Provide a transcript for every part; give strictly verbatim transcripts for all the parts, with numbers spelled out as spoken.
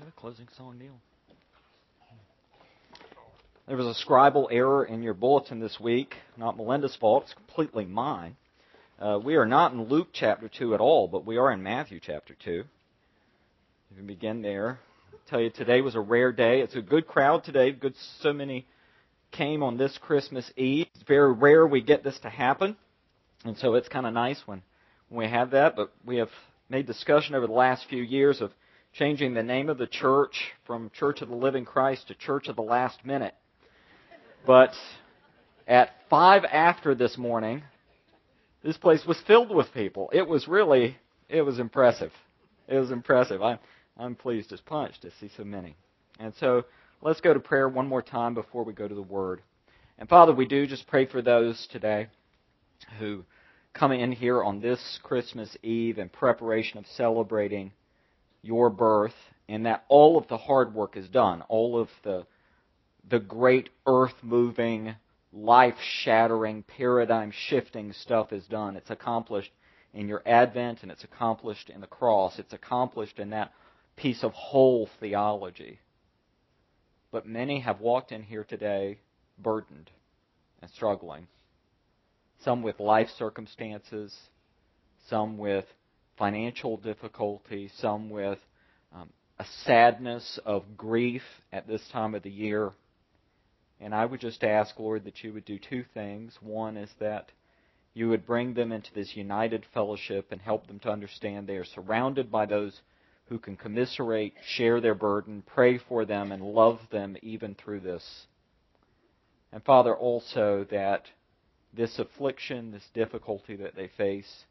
have a closing song, Neil? There was a scribal error in your bulletin this week. Not Melinda's fault. It's completely mine. Uh, we are not in Luke chapter two at all, but we are in Matthew chapter two. You can begin there. I'll tell you, today was a rare day. It's a good crowd today. Good, so many came on this Christmas Eve. It's very rare we get this to happen, and so it's kind of nice when, when we have that. But we have made discussion over the last few years of changing the name of the church from Church of the Living Christ to Church of the Last Minute. But at five after this morning, this place was filled with people. It was really, it was impressive. It was impressive. I, I'm pleased as punch to see so many. And so let's go to prayer one more time before we go to the Word. And Father, we do just pray for those today who come in here on this Christmas Eve in preparation of celebrating your birth, and that all of the hard work is done. All of the the great earth-moving, life-shattering, paradigm-shifting stuff is done. It's accomplished in your advent, and it's accomplished in the cross. It's accomplished in that piece of whole theology. But many have walked in here today burdened and struggling. Some with life circumstances, some with financial difficulty, some with um, a sadness of grief at this time of the year. And I would just ask, Lord, that you would do two things. One is that you would bring them into this united fellowship and help them to understand they are surrounded by those who can commiserate, share their burden, pray for them, and love them even through this. And Father, also that this affliction, this difficulty that they face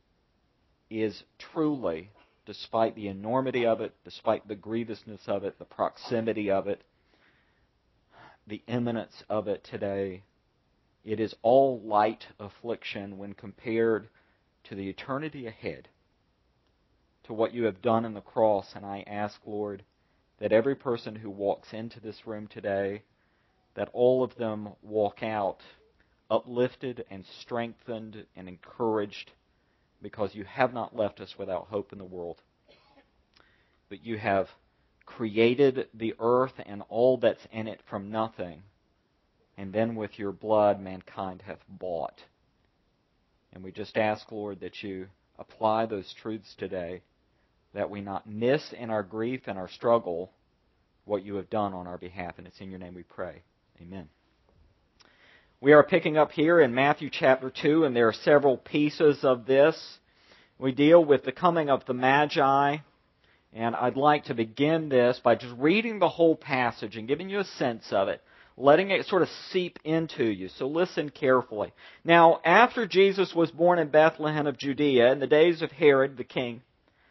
is truly, despite the enormity of it, despite the grievousness of it, the proximity of it, the imminence of it today, it is all light affliction when compared to the eternity ahead, to what you have done in the cross. And I ask, Lord, that every person who walks into this room today, that all of them walk out uplifted and strengthened and encouraged, because you have not left us without hope in the world. But you have created the earth and all that's in it from nothing, and then with your blood mankind hath bought. And we just ask, Lord, that you apply those truths today, that we not miss in our grief and our struggle what you have done on our behalf. And it's in your name we pray. Amen. We are picking up here in Matthew chapter two, and there are several pieces of this. We deal with the coming of the Magi, and I'd like to begin this by just reading the whole passage and giving you a sense of it, letting it sort of seep into you. So listen carefully. Now, after Jesus was born in Bethlehem of Judea, in the days of Herod the king,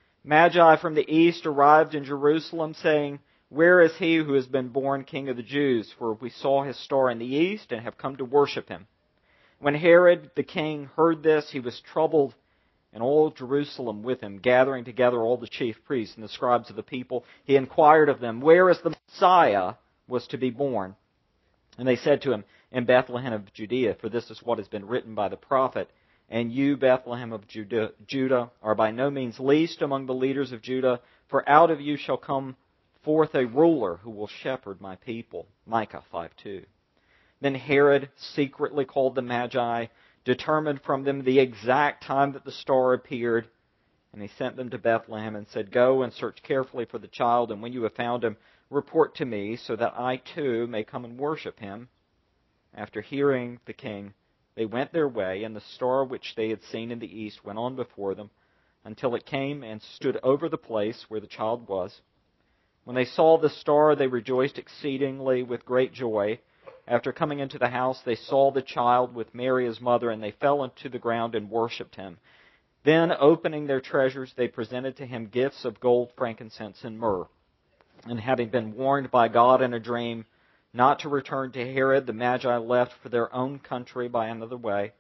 Magi from the east arrived in Jerusalem, saying, "Where is he who has been born King of the Jews? For we saw his star in the east and have come to worship him." When Herod the king heard this, he was troubled, and all Jerusalem with him, gathering together all the chief priests and the scribes of the people. He inquired of them, where is the Messiah was to be born? And they said to him, in Bethlehem of Judea, for this is what has been written by the prophet, "And you, Bethlehem of Judah, Judah, are by no means least among the leaders of Judah, for out of you shall come forth a ruler who will shepherd my people." Micah five two. Then Herod secretly called the Magi, determined from them the exact time that the star appeared, and he sent them to Bethlehem and said, "Go and search carefully for the child, and when you have found him, report to me, so that I too may come and worship him." After hearing the king, they went their way, and the star which they had seen in the east went on before them, until it came and stood over the place where the child was. When they saw the star, they rejoiced exceedingly with great joy. After coming into the house, they saw the child with Mary his mother, and they fell into the ground and worshipped him. Then, opening their treasures, they presented to him gifts of gold, frankincense, and myrrh. And having been warned by God in a dream not to return to Herod, the Magi left for their own country by another way.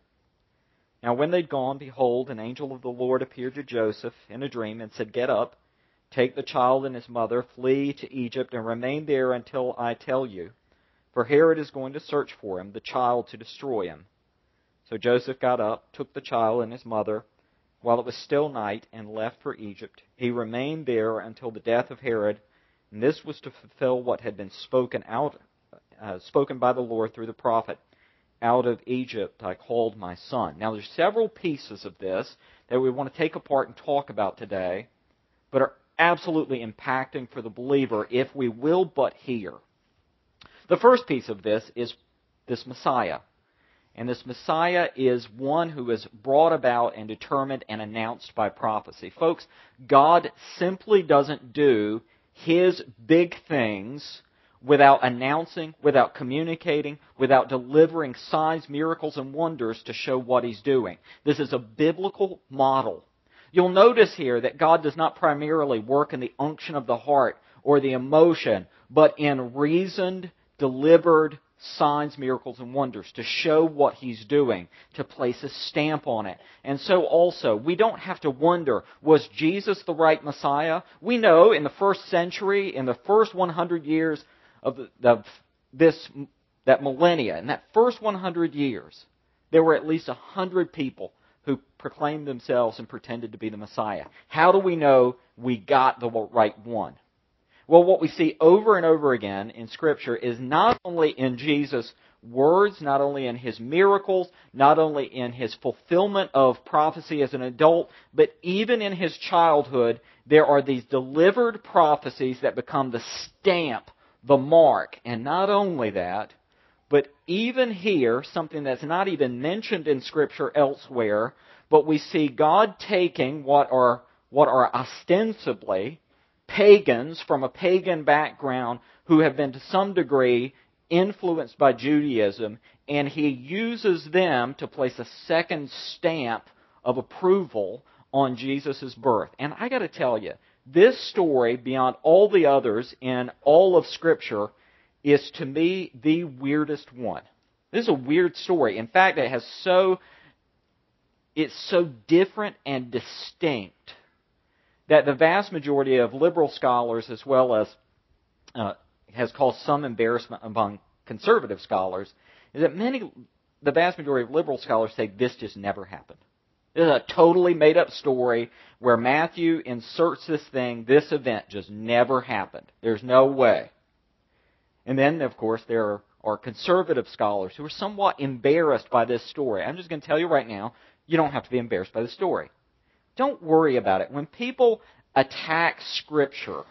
Now when they'd gone, behold, an angel of the Lord appeared to Joseph in a dream and said, "Get up, take the child and his mother, flee to Egypt, and remain there until I tell you. For Herod is going to search for him, the child, to destroy him." So Joseph got up, took the child and his mother, while it was still night, and left for Egypt. He remained there until the death of Herod, And this was to fulfill what had been spoken out, uh, spoken by the Lord through the prophet. Out of Egypt I called my son. Now there's several pieces of this that we want to take apart and talk about today, but are absolutely impacting for the believer if we will but hear. The first piece of this is this Messiah. And this Messiah is one who is brought about and determined and announced by prophecy. Folks, God simply doesn't do His big things without announcing, without communicating, without delivering signs, miracles, and wonders to show what He's doing. This is a biblical model. You'll notice here that God does not primarily work in the unction of the heart or the emotion, but in reasoned, delivered signs, miracles, and wonders to show what He's doing, to place a stamp on it. And so also, we don't have to wonder, was Jesus the right Messiah? We know in the first century, in the first one hundred years of, the, of this, that millennia, in that first one hundred years, there were at least one hundred people who proclaimed themselves and pretended to be the Messiah. How do we know we got the right one? Well, what we see over and over again in Scripture is not only in Jesus' words, not only in His miracles, not only in His fulfillment of prophecy as an adult, but even in His childhood, there are these delivered prophecies that become the stamp, the mark. And not only that, but even here, something that's not even mentioned in Scripture elsewhere, but we see God taking what are, what are ostensibly pagans from a pagan background who have been to some degree influenced by Judaism, and He uses them to place a second stamp of approval on Jesus' birth. And I got to tell you, this story, beyond all the others in all of Scripture, is to me the weirdest one. This is a weird story. In fact, it has so it's so different and distinct that the vast majority of liberal scholars, as well as uh, has caused some embarrassment among conservative scholars, is that many, the vast majority of liberal scholars say this just never happened. This is a totally made-up story where Matthew inserts this thing, this event just never happened. There's no way. And then, of course, there are conservative scholars who are somewhat embarrassed by this story. I'm just going to tell you right now, you don't have to be embarrassed by the story. Don't worry about it. When people attack Scripture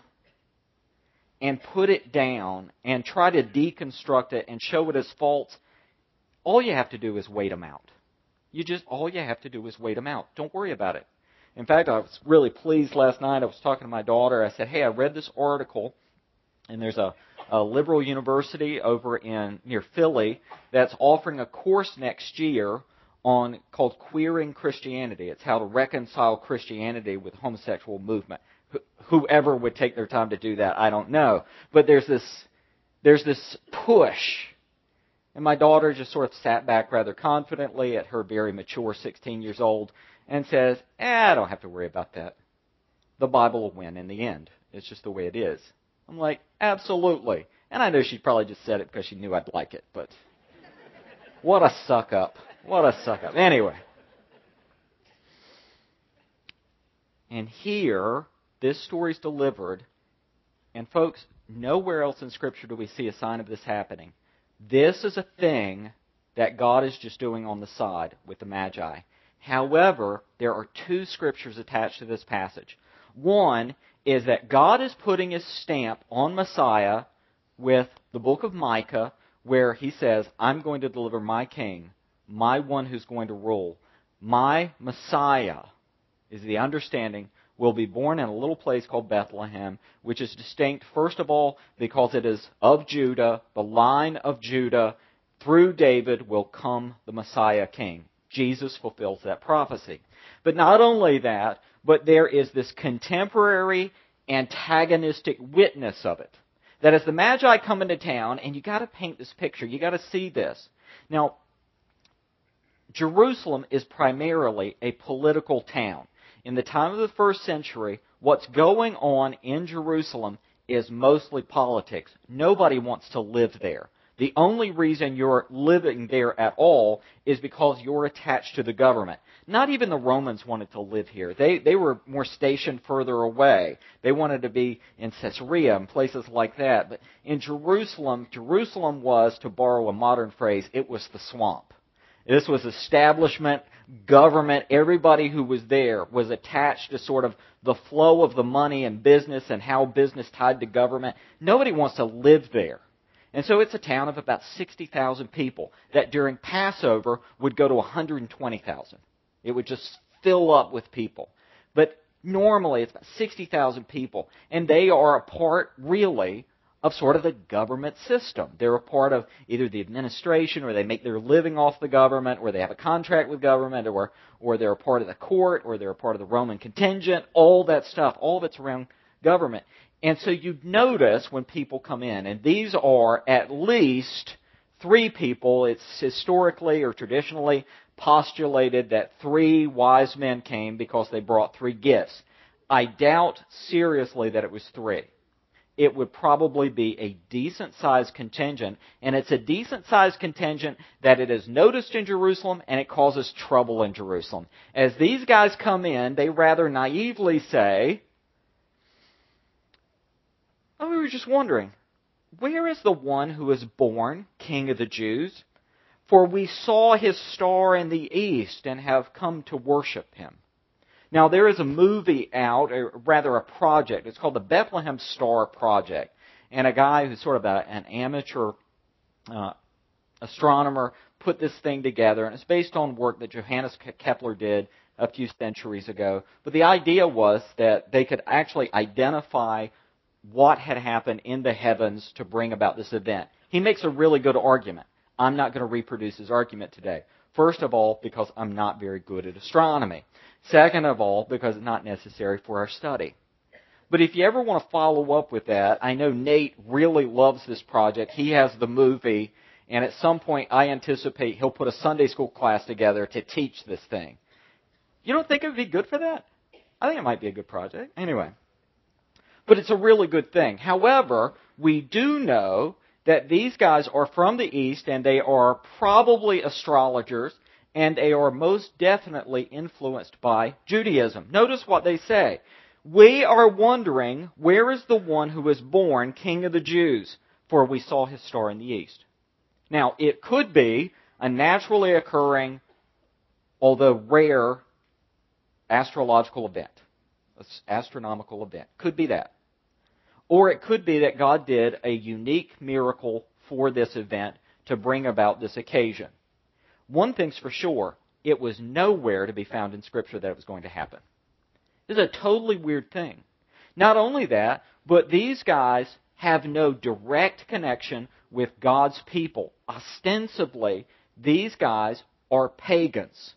and put it down and try to deconstruct it and show it as false, all you have to do is wait them out. You just, all you have to do is wait them out. Don't worry about it. In fact, I was really pleased last night. I was talking to my daughter. I said, hey, I read this article, and there's a, a liberal university over in near Philly that's offering a course next year on called Queering Christianity. It's how to reconcile Christianity with homosexual movement. Wh- whoever would take their time to do that, I don't know. But there's this there's this push. And my daughter just sort of sat back rather confidently at her very mature sixteen years old and says, eh, I don't have to worry about that. The Bible will win in the end. It's just the way it is. I'm like, absolutely. And I know she probably just said it because she knew I'd like it, but what a suck up. What a suck up. Anyway. And here, this story's delivered. And folks, nowhere else in Scripture do we see a sign of this happening. This is a thing that God is just doing on the side with the Magi. However, there are two Scriptures attached to this passage. One is that God is putting His stamp on Messiah with the book of Micah, where He says, I'm going to deliver my king, my one who's going to rule. My Messiah, is the understanding, will be born in a little place called Bethlehem, which is distinct, first of all, because it is of Judah, the line of Judah. Through David will come the Messiah king. Jesus fulfills that prophecy. But not only that, but there is this contemporary antagonistic witness of it. That as the Magi come into town, and you got to paint this picture, you got to see this. Now, Jerusalem is primarily a political town. In the time of the first century, what's going on in Jerusalem is mostly politics. Nobody wants to live there. The only reason you're living there at all is because you're attached to the government. Not even the Romans wanted to live here. They, they were more stationed further away. They wanted to be in Caesarea and places like that. But in Jerusalem, Jerusalem was, to borrow a modern phrase, it was the swamp. This was establishment, government. Everybody who was there was attached to sort of the flow of the money and business and how business tied to government. Nobody wants to live there. And so it's a town of about sixty thousand people that during Passover would go to one hundred twenty thousand. It would just fill up with people. But normally it's about sixty thousand people. And they are a part, really, of sort of the government system. They're a part of either the administration, or they make their living off the government, or they have a contract with government, or, or they're a part of the court, or they're a part of the Roman contingent, all that stuff, all of it's around government. And so you notice when people come in, and these are at least three people. It's historically or traditionally postulated that three wise men came because they brought three gifts. I doubt seriously that it was three. It would probably be a decent-sized contingent, and it's a decent-sized contingent that it is noticed in Jerusalem, and it causes trouble in Jerusalem. As these guys come in, they rather naively say, oh, we were just wondering, where is the one who was born King of the Jews? For we saw his star in the east and have come to worship him. Now, there is a movie out, or rather a project. It's called the Bethlehem Star Project. And a guy who's sort of a, an amateur uh, astronomer put this thing together. And it's based on work that Johannes Kepler did a few centuries ago. But the idea was that they could actually identify what had happened in the heavens to bring about this event. He makes a really good argument. I'm not going to reproduce his argument today. First of all, because I'm not very good at astronomy. Second of all, because it's not necessary for our study. But if you ever want to follow up with that, I know Nate really loves this project. He has the movie, and at some point I anticipate he'll put a Sunday school class together to teach this thing. You don't think it would be good for that? I think it might be a good project. Anyway. But it's a really good thing. However, we do know that these guys are from the East, and they are probably astrologers, and they are most definitely influenced by Judaism. Notice what they say. We are wondering, where is the one who was born King of the Jews? For we saw his star in the East. Now, it could be a naturally occurring, although rare, astrological event. An astronomical event. Could be that. Or it could be that God did a unique miracle for this event to bring about this occasion. One thing's for sure, it was nowhere to be found in Scripture that it was going to happen. This is a totally weird thing. Not only that, but these guys have no direct connection with God's people. Ostensibly, these guys are pagans.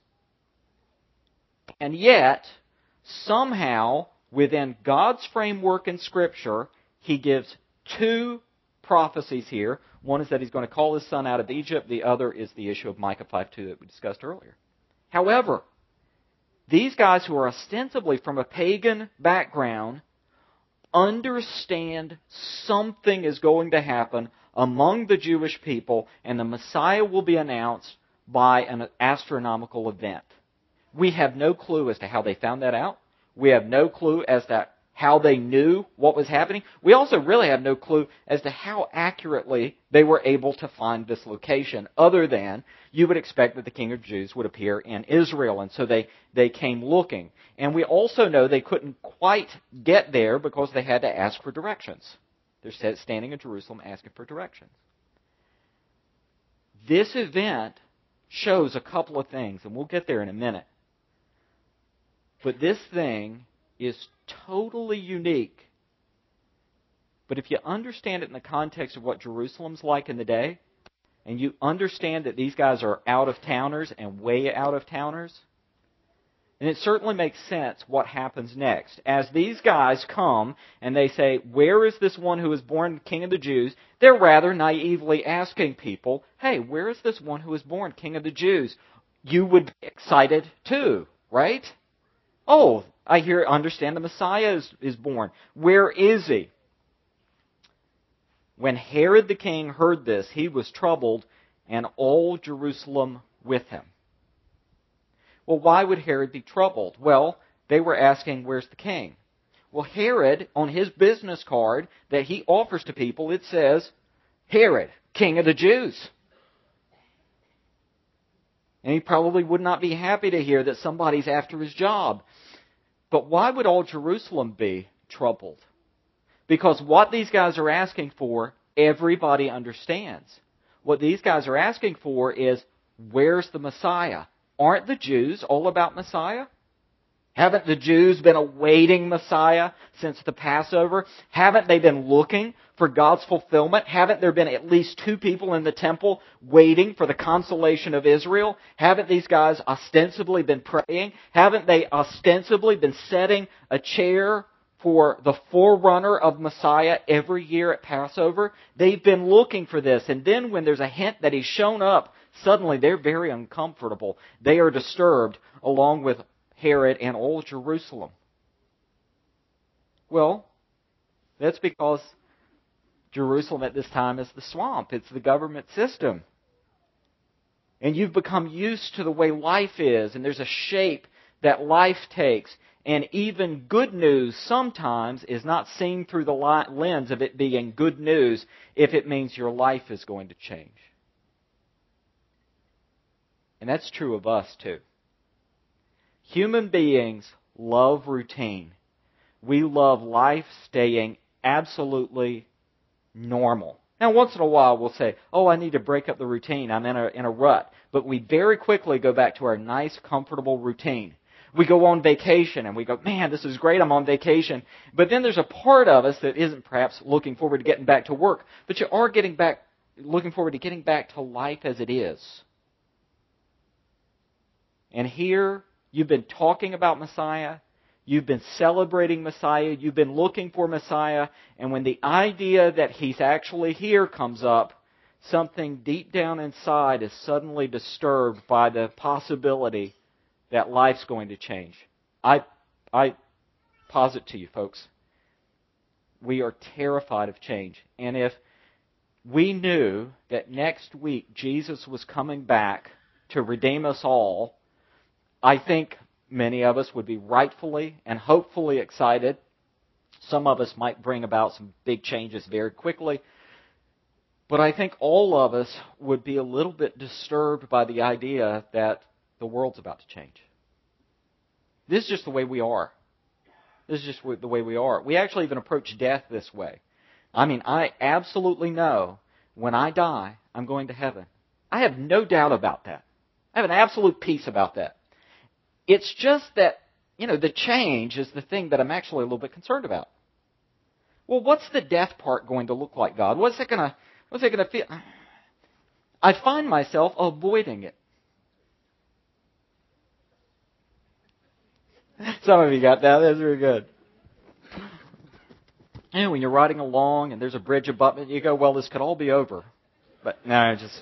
And yet, somehow, within God's framework in Scripture, He gives two prophecies here. One is that He's going to call His son out of Egypt. The other is the issue of Micah five two that we discussed earlier. However, these guys who are ostensibly from a pagan background understand something is going to happen among the Jewish people, and the Messiah will be announced by an astronomical event. We have no clue as to how they found that out. We have no clue as to how they knew what was happening. We also really have no clue as to how accurately they were able to find this location, other than you would expect that the King of the Jews would appear in Israel, and so they, they came looking. And we also know they couldn't quite get there because they had to ask for directions. They're standing in Jerusalem asking for directions. This event shows a couple of things, and we'll get there in a minute. But this thing is totally unique. But if you understand it in the context of what Jerusalem's like in the day, and you understand that these guys are out-of-towners and way out-of-towners, then it certainly makes sense what happens next. As these guys come and they say, where is this one who is born King of the Jews? They're rather naively asking people, hey, where is this one who is born King of the Jews? You would be excited too, right? Oh, I hear, understand the Messiah is, is born. Where is he? When Herod the king heard this, he was troubled, and all Jerusalem with him. Well, why would Herod be troubled? Well, they were asking, where's the king? Well, Herod, on his business card that he offers to people, it says, Herod, King of the Jews. And he probably would not be happy to hear that somebody's after his job. But why would all Jerusalem be troubled? Because what these guys are asking for, everybody understands. What these guys are asking for is, where's the Messiah? Aren't the Jews all about Messiah? Haven't the Jews been awaiting Messiah since the Passover? Haven't they been looking for God's fulfillment? Haven't there been at least two people in the temple waiting for the consolation of Israel? Haven't these guys ostensibly been praying? Haven't they ostensibly been setting a chair for the forerunner of Messiah every year at Passover? They've been looking for this. And then when there's a hint that he's shown up, suddenly they're very uncomfortable. They are disturbed along with Herod and all Jerusalem. Well, that's because Jerusalem at this time is the swamp. It's the government system. And you've become used to the way life is, and there's a shape that life takes. And even good news sometimes is not seen through the lens of it being good news if it means your life is going to change. And that's true of us too. Human beings love routine. We love life staying absolutely normal. Now, once in a while we'll say, oh, I need to break up the routine. I'm in a, in a rut. But we very quickly go back to our nice, comfortable routine. We go on vacation and we go, man, this is great, I'm on vacation. But then there's a part of us that isn't perhaps looking forward to getting back to work, but you are getting back, looking forward to getting back to life as it is. And here, you've been talking about Messiah, you've been celebrating Messiah, you've been looking for Messiah, and when the idea that He's actually here comes up, something deep down inside is suddenly disturbed by the possibility that life's going to change. I, I posit to you, folks, we are terrified of change. And if we knew that next week Jesus was coming back to redeem us all, I think many of us would be rightfully and hopefully excited. Some of us might bring about some big changes very quickly. But I think all of us would be a little bit disturbed by the idea that the world's about to change. This is just the way we are. This is just the way we are. We actually even approach death this way. I mean, I absolutely know when I die, I'm going to heaven. I have no doubt about that. I have an absolute peace about that. It's just that, you know, the change is the thing that I'm actually a little bit concerned about. Well, what's the death part going to look like, God? What's it going to, what's it going to feel? I find myself avoiding it. Some of you got that. That's very good. And when you're riding along and there's a bridge abutment, you go, well, this could all be over. But no, just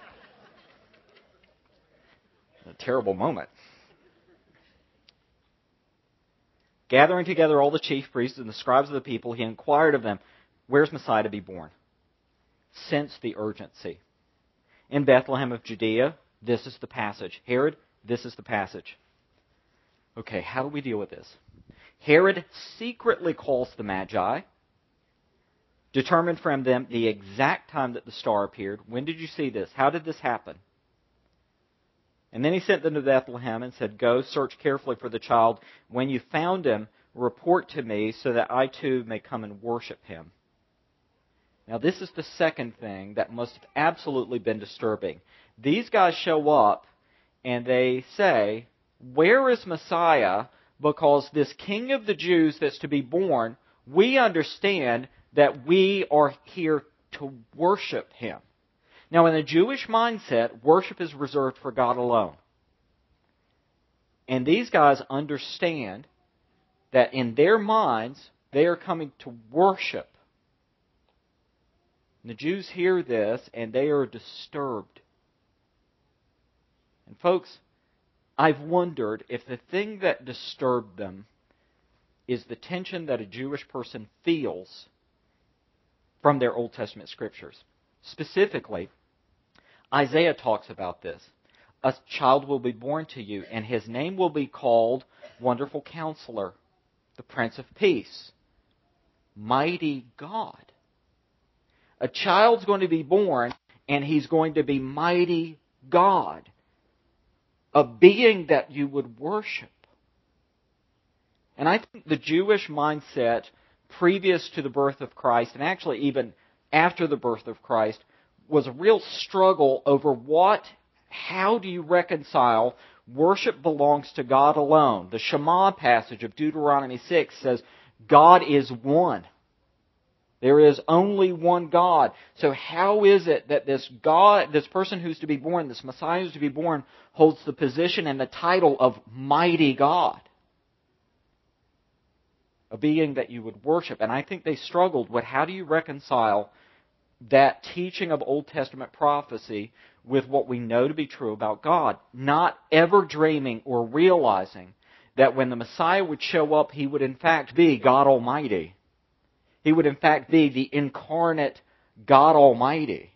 a terrible moment. Gathering together all the chief priests and the scribes of the people, he inquired of them, where's Messiah to be born? Sense the urgency. In Bethlehem of Judea, this is the passage. Herod, this is the passage. Okay, how do we deal with this? Herod secretly calls the Magi, determined from them the exact time that the star appeared. When did you see this? How did this happen? And then he sent them to Bethlehem and said, go, search carefully for the child. When you found him, report to me so that I too may come and worship him. Now this is the second thing that must have absolutely been disturbing. These guys show up and they say, where is Messiah? Because this King of the Jews that's to be born, we understand that we are here to worship him. Now, in the Jewish mindset, worship is reserved for God alone. And these guys understand that in their minds, they are coming to worship. And the Jews hear this, and they are disturbed. And folks, I've wondered if the thing that disturbed them is the tension that a Jewish person feels from their Old Testament scriptures. Specifically, Isaiah talks about this. A child will be born to you, and his name will be called Wonderful Counselor, the Prince of Peace, Mighty God. A child's going to be born, and he's going to be Mighty God, a being that you would worship. And I think the Jewish mindset previous to the birth of Christ, and actually even after the birth of Christ, was a real struggle over what, how do you reconcile worship belongs to God alone. The Shema passage of Deuteronomy six says, God is one. There is only one God. So how is it that this God, this person who's to be born, this Messiah who's to be born, holds the position and the title of Mighty God? A being that you would worship. And I think they struggled with how do you reconcile that teaching of Old Testament prophecy with what we know to be true about God, not ever dreaming or realizing that when the Messiah would show up, He would in fact be God Almighty. He would in fact be the incarnate God Almighty.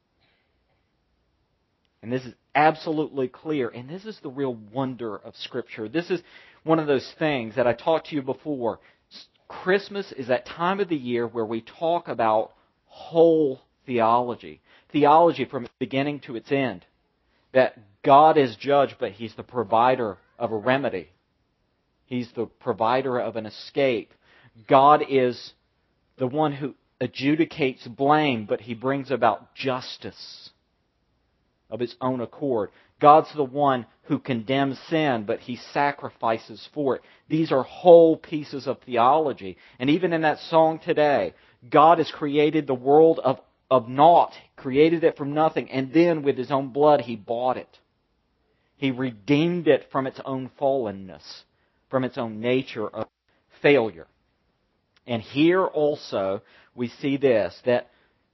And this is absolutely clear, and this is the real wonder of Scripture. This is one of those things that I talked to you before. Christmas is that time of the year where we talk about whole theology. Theology from its beginning to its end. That God is judge, but He's the provider of a remedy. He's the provider of an escape. God is the one who adjudicates blame, but He brings about justice of His own accord. God's the one who condemns sin, but He sacrifices for it. These are whole pieces of theology. And even in that song today, God has created the world of, of naught, created it from nothing, and then with His own blood He bought it. He redeemed it from its own fallenness, from its own nature of failure. And here also we see this, that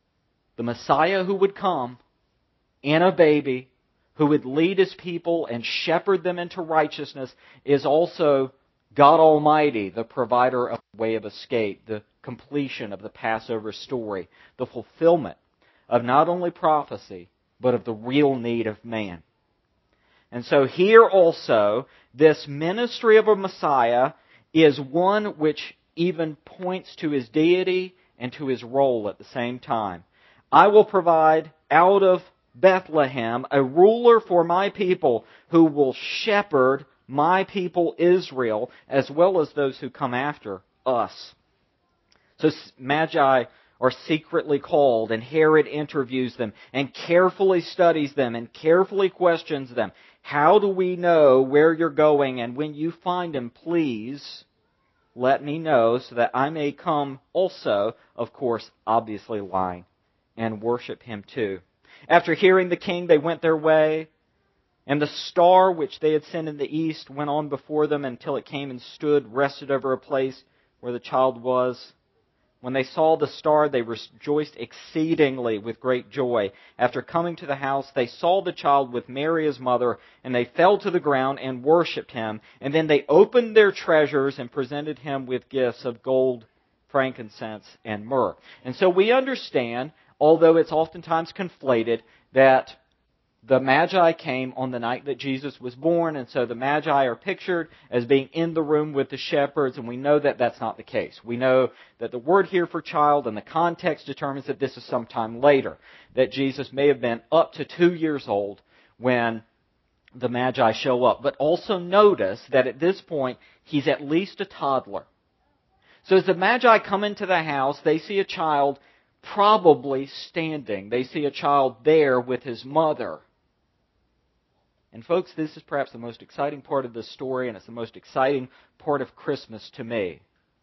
the Messiah who would come in a baby, who would lead His people and shepherd them into righteousness, is also God Almighty, the provider of a way of escape, the completion of the Passover story, the fulfillment of not only prophecy, but of the real need of man. And so here also, this ministry of a Messiah is one which even points to His deity and to His role at the same time. I will provide out of Bethlehem a ruler for my people who will shepherd my people Israel, as well as those who come after us. So Magi are secretly called, and Herod interviews them and carefully studies them and carefully questions them. How do we know where you're going? And when you find Him, please let me know so that I may come also, of course, obviously lying, and worship Him too. After hearing the king, they went their way, and the star which they had seen in the east went on before them until it came and stood, rested over a place where the child was. When they saw the star, they rejoiced exceedingly with great joy. After coming to the house, they saw the child with Mary his mother, and they fell to the ground and worshipped Him. And then they opened their treasures and presented Him with gifts of gold, frankincense, and myrrh. And so we understand, although it's oftentimes conflated, that the Magi came on the night that Jesus was born, and so the Magi are pictured as being in the room with the shepherds, and we know that that's not the case. We know that the word here for child and the context determines that this is sometime later, that Jesus may have been up to two years old when the Magi show up. But also notice that at this point, He's at least a toddler. So as the Magi come into the house, they see a child probably standing. They see a child there with his mother. And folks, this is perhaps the most exciting part of this story, and it's the most exciting part of Christmas to me,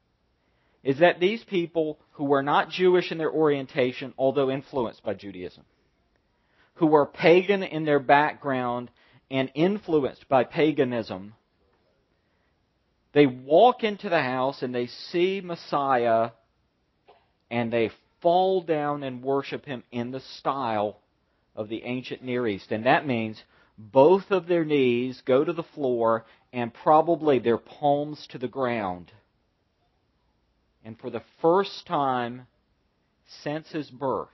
is that these people who were not Jewish in their orientation, although influenced by Judaism, who were pagan in their background and influenced by paganism, they walk into the house and they see Messiah and they fall down and worship Him in the style of the ancient Near East. And that means both of their knees go to the floor and probably their palms to the ground. And for the first time since His birth,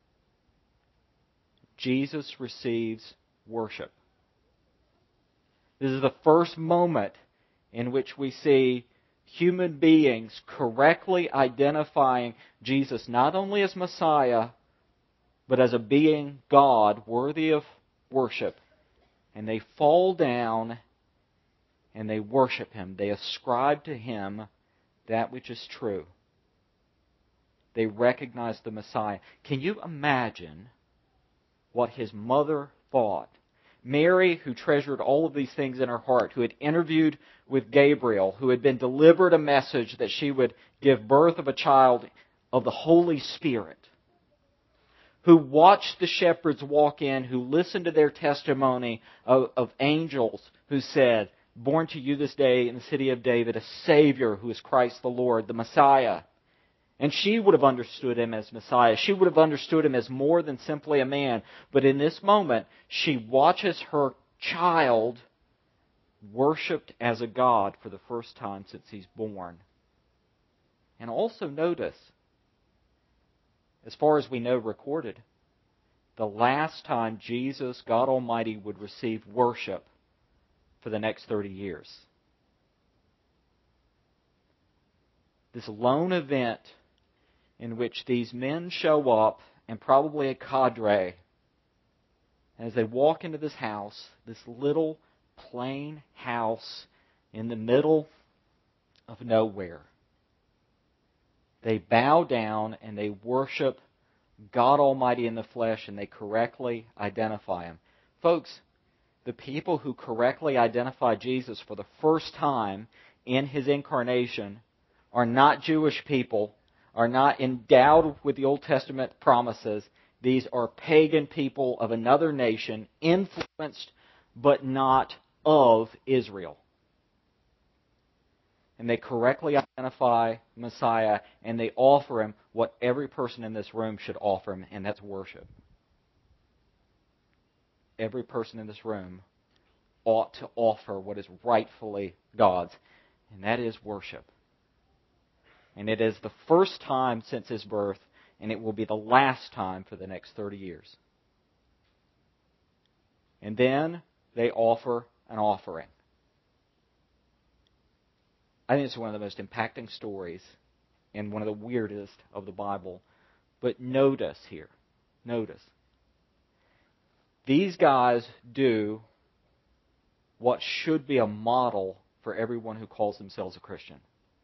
Jesus receives worship. This is the first moment in which we see human beings correctly identifying Jesus not only as Messiah, but as a being God worthy of worship. And they fall down and they worship Him. They ascribe to Him that which is true. They recognize the Messiah. Can you imagine what His mother thought? Mary, who treasured all of these things in her heart, who had interviewed with Gabriel, who had been delivered a message that she would give birth of a child of the Holy Spirit, who watched the shepherds walk in, who listened to their testimony of, of angels who said, "Born to you this day in the city of David a Savior who is Christ the Lord, the Messiah." And she would have understood Him as Messiah. She would have understood Him as more than simply a man. But in this moment, she watches her child worshipped as a God for the first time since He's born. And also notice, as far as we know recorded, the last time Jesus, God Almighty, would receive worship for the next thirty years. This lone event in which these men show up, and probably a cadre, as they walk into this house, this little plain house in the middle of nowhere. They bow down and they worship God Almighty in the flesh, and they correctly identify Him. Folks, the people who correctly identify Jesus for the first time in His incarnation are not Jewish people, are not endowed with the Old Testament promises. These are pagan people of another nation, influenced but not of Israel. And they correctly identify Messiah, and they offer Him what every person in this room should offer Him, and that's worship. Every person in this room ought to offer what is rightfully God's, and that is worship. And it is the first time since His birth, and it will be the last time for the next thirty years. And then they offer an offering. I think it's one of the most impacting stories and one of the weirdest of the Bible. But notice here, notice, these guys do what should be a model for everyone who calls themselves a Christian.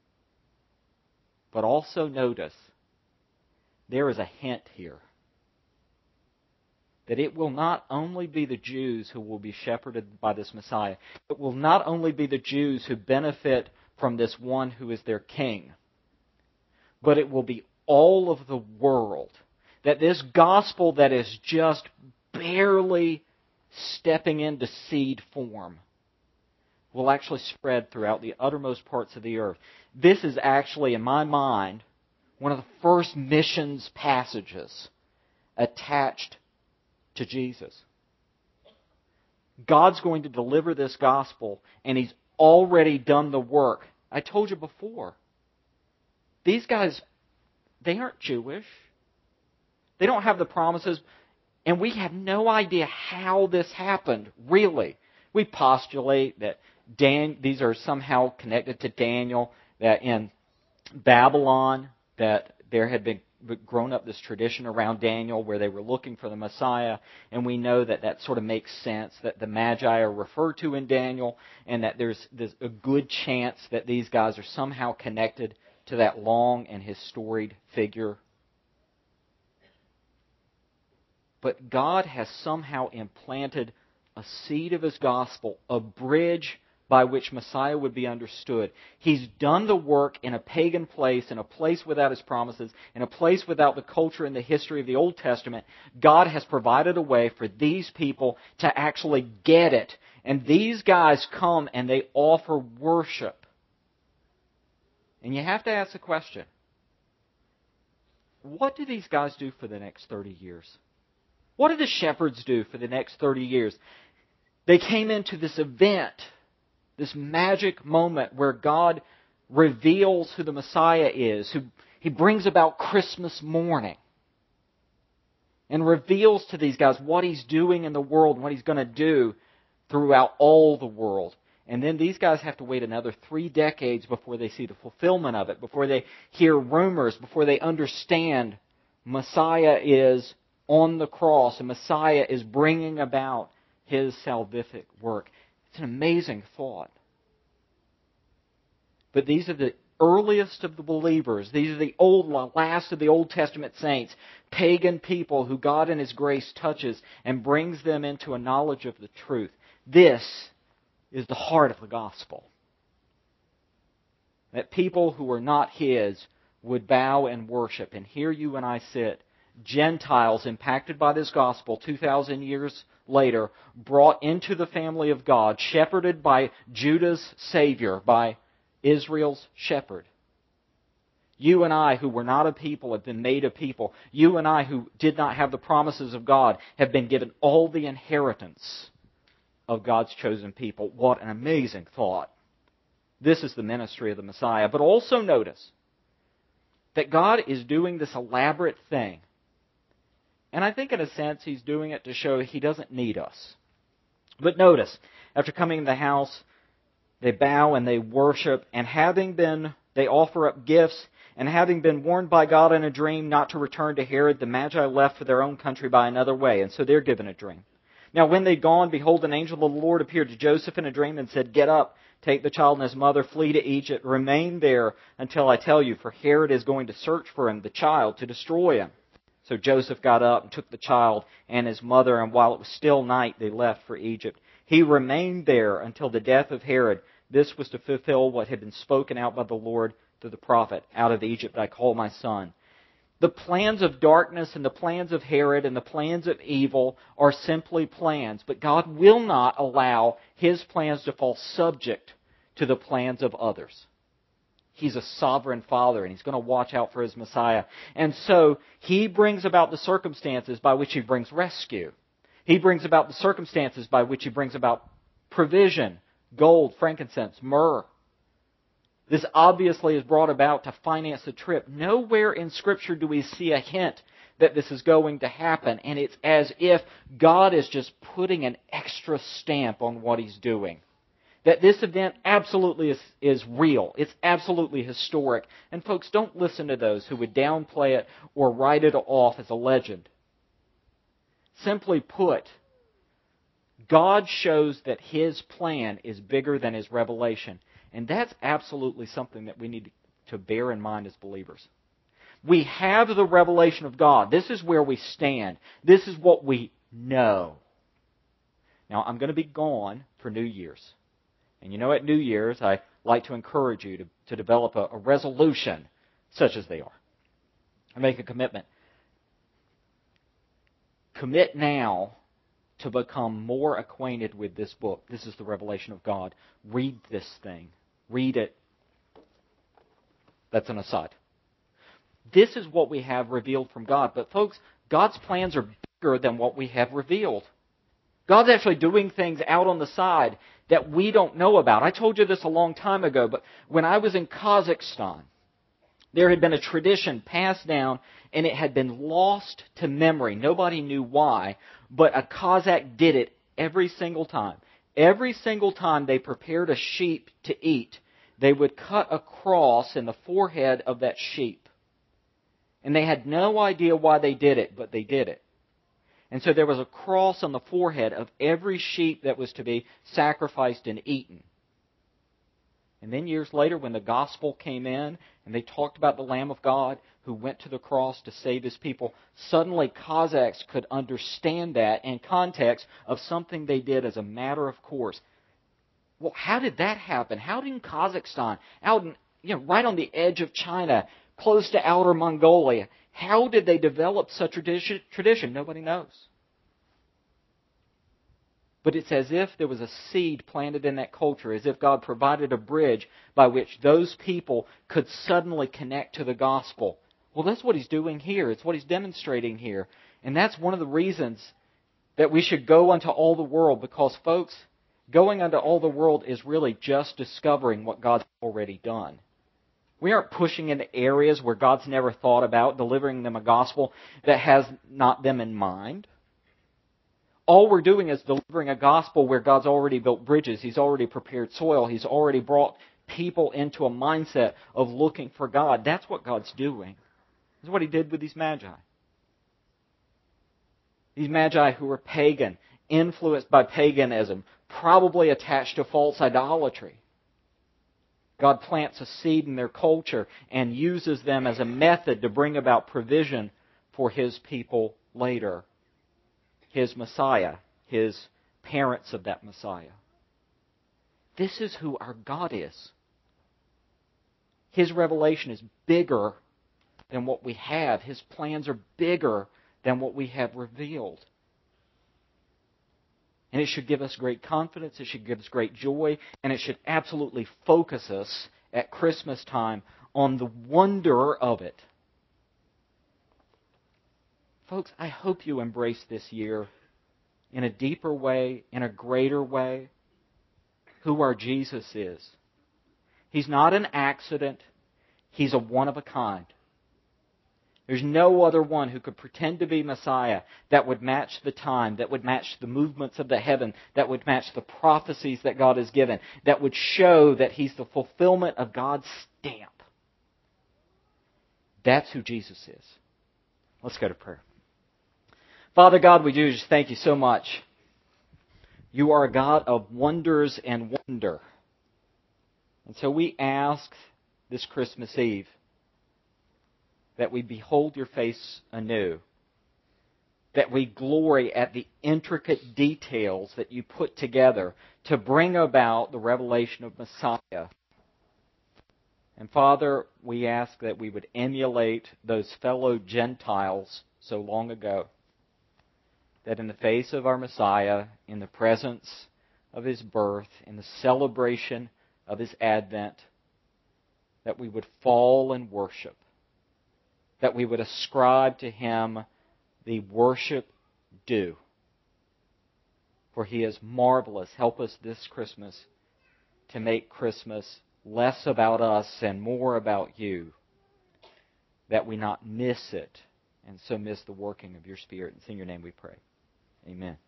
But also notice, there is a hint here that it will not only be the Jews who will be shepherded by this Messiah. It will not only be the Jews who benefit from this one who is their king, but it will be all of the world. That this gospel that is just barely stepping into seed form will actually spread throughout the uttermost parts of the earth. This is actually, in my mind, one of the first missions passages attached to Jesus. God's going to deliver this gospel, and He's already done the work. I told you before, these guys, they aren't Jewish. They don't have the promises, and we have no idea how this happened, really. We postulate that Dan, these are somehow connected to Daniel, that in Babylon, that there had been grown up this tradition around Daniel where they were looking for the Messiah, and we know that that sort of makes sense, that the Magi are referred to in Daniel, and that there's, there's a good chance that these guys are somehow connected to that long and his storied figure. But God has somehow implanted a seed of His gospel, a bridge by which Messiah would be understood. He's done the work in a pagan place, in a place without His promises, in a place without the culture and the history of the Old Testament. God has provided a way for these people to actually get it. And these guys come and they offer worship. And you have to ask the question, what do these guys do for the next thirty years? What do the shepherds do for the next thirty years? They came into this event, this magic moment where God reveals who the Messiah is, who He brings about Christmas morning and reveals to these guys what He's doing in the world and what He's going to do throughout all the world. And then these guys have to wait another three decades before they see the fulfillment of it, before they hear rumors, before they understand Messiah is on the cross and Messiah is bringing about His salvific work. It's an amazing thought. But these are the earliest of the believers. These are the old, last of the Old Testament saints, pagan people who God in His grace touches and brings them into a knowledge of the truth. This is the heart of the gospel. That people who are not His would bow and worship. And here you and I sit, Gentiles impacted by this gospel two thousand years later, brought into the family of God, shepherded by Judah's Savior, by Israel's shepherd. You and I, who were not a people, have been made a people. You and I, who did not have the promises of God, have been given all the inheritance of God's chosen people. What an amazing thought. This is the ministry of the Messiah. But also notice that God is doing this elaborate thing. And I think in a sense He's doing it to show He doesn't need us. But notice, after coming to the house, they bow and they worship, and having been, they offer up gifts, and having been warned by God in a dream not to return to Herod, the Magi left for their own country by another way, and so they're given a dream. Now when they'd gone, behold, an angel of the Lord appeared to Joseph in a dream and said, "Get up, take the child and his mother, flee to Egypt, remain there until I tell you, for Herod is going to search for him, the child, to destroy him." So Joseph got up and took the child and his mother, and while it was still night, they left for Egypt. He remained there until the death of Herod. This was to fulfill what had been spoken out by the Lord through the prophet. "Out of Egypt I call my son." The plans of darkness and the plans of Herod and the plans of evil are simply plans, but God will not allow His plans to fall subject to the plans of others. He's a sovereign Father, and He's going to watch out for His Messiah. And so He brings about the circumstances by which He brings rescue. He brings about the circumstances by which He brings about provision, gold, frankincense, myrrh. This obviously is brought about to finance the trip. Nowhere in Scripture do we see a hint that this is going to happen, and it's as if God is just putting an extra stamp on what He's doing. That this event absolutely is, is real. It's absolutely historic. And folks, don't listen to those who would downplay it or write it off as a legend. Simply put, God shows that His plan is bigger than His revelation. And that's absolutely something that we need to bear in mind as believers. We have the revelation of God. This is where we stand. This is what we know. Now, I'm going to be gone for New Year's. And you know, at New Year's, I like to encourage you to, to develop a, a resolution, such as they are. I make a commitment. Commit now to become more acquainted with this book. This is the revelation of God. Read this thing. Read it. That's an aside. This is what we have revealed from God. But folks, God's plans are bigger than what we have revealed. God's actually doing things out on the side that we don't know about. I told you this a long time ago, but when I was in Kazakhstan, there had been a tradition passed down, and it had been lost to memory. Nobody knew why, but a Kazakh did it every single time. Every single time they prepared a sheep to eat, they would cut a cross in the forehead of that sheep. And they had no idea why they did it, but they did it. And so there was a cross on the forehead of every sheep that was to be sacrificed and eaten. And then years later, when the gospel came in and they talked about the Lamb of God who went to the cross to save His people, suddenly Kazakhs could understand that in context of something they did as a matter of course. Well, how did that happen? How did in Kazakhstan, out in, you know, right on the edge of China, close to Outer Mongolia, how did they develop such tradition? tradition? Nobody knows. But it's as if there was a seed planted in that culture, as if God provided a bridge by which those people could suddenly connect to the gospel. Well, that's what He's doing here. It's what He's demonstrating here. And that's one of the reasons that we should go unto all the world, because, folks, going unto all the world is really just discovering what God's already done. We aren't pushing into areas where God's never thought about, delivering them a gospel that has not them in mind. All we're doing is delivering a gospel where God's already built bridges. He's already prepared soil. He's already brought people into a mindset of looking for God. That's what God's doing. That's what He did with these magi. These magi who were pagan, influenced by paganism, probably attached to false idolatry. God plants a seed in their culture and uses them as a method to bring about provision for His people later. His Messiah, His parents of that Messiah. This is who our God is. His revelation is bigger than what we have. His plans are bigger than what we have revealed. And it should give us great confidence, it should give us great joy, and it should absolutely focus us at Christmas time on the wonder of it. Folks, I hope you embrace this year in a deeper way, in a greater way, who our Jesus is. He's not an accident. He's a one of a kind. There's no other one who could pretend to be Messiah that would match the time, that would match the movements of the heaven, that would match the prophecies that God has given, that would show that He's the fulfillment of God's stamp. That's who Jesus is. Let's go to prayer. Father God, we do just thank You so much. You are a God of wonders and wonder. And so we ask this Christmas Eve that we behold Your face anew, that we glory at the intricate details that You put together to bring about the revelation of Messiah. And Father, we ask that we would emulate those fellow Gentiles so long ago, that in the face of our Messiah, in the presence of His birth, in the celebration of His advent, that we would fall and worship, that we would ascribe to Him the worship due. For He is marvelous. Help us this Christmas to make Christmas less about us and more about You, that we not miss it and so miss the working of Your Spirit. It's in Your name we pray. Amen.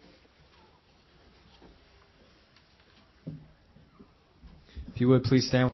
If you would, please stand.